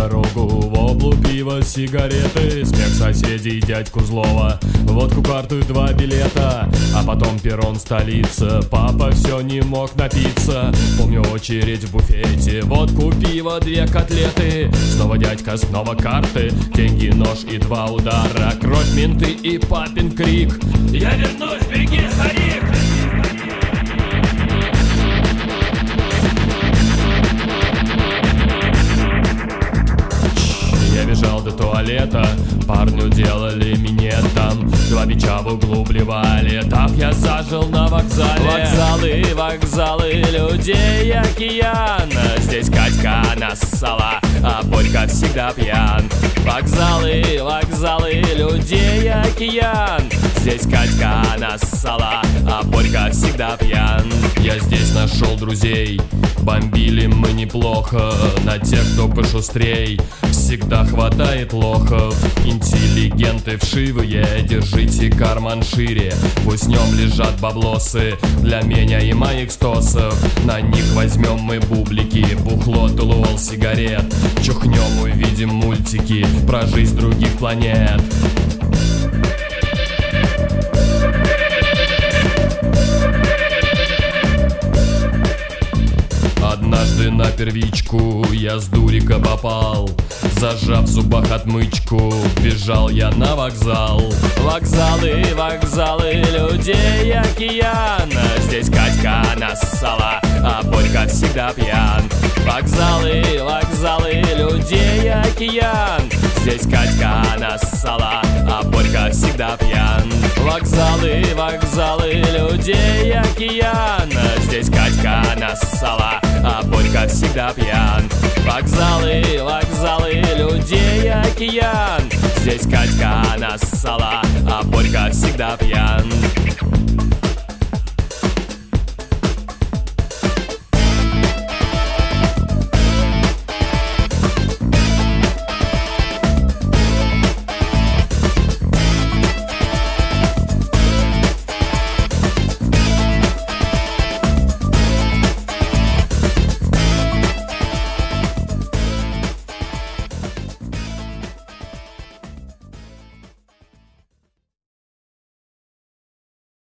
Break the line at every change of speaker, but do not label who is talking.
дорогу, в облу пива, сигареты, смех соседей, дядьку злого, водку, карту и 2 билета. А потом перрон, столица, папа все не мог напиться. Помню очередь в буфете, водку, пиво, 2 котлеты. Снова дядька, снова карты, деньги, нож и 2 удара. Кровь, менты и папин крик: «Я вернусь, беги, старик!» Я бежал до туалета, парню делали минет там, 2 бича в углу блевали. Так я зажил на вокзале. Вокзалы, вокзалы, людей океан. Здесь Катька нассала, а Борька всегда пьян. Вокзалы, вокзалы, людей океан. Здесь Катька нассала, а Борька всегда пьян. Я здесь нашел друзей, бомбили мы неплохо. На тех, кто пошустрей, всегда хватает лохов. Интеллигенты вшивые, держите карман шире. Пусть в нем лежат баблосы для меня и моих стосов. На них возьмем мы бублики, бухло, тулуол, сигарет. Чухнем, увидим мультики про жизнь других планет. Однажды на первичку я с дурика попал, зажав в зубах отмычку, бежал я на вокзал. Вокзалы, вокзалы, людей океан. Здесь Катька нассала, а Борька всегда пьян. Вокзалы, вокзалы, людей океан. Здесь Катька нассала, а Борька всегда пьян. Вокзалы, вокзалы, людей океан. Здесь Катька нассала, а Борька всегда пьян. Вокзалы, вокзалы, людей океан. Здесь Катька нассала, а Борька всегда пьян.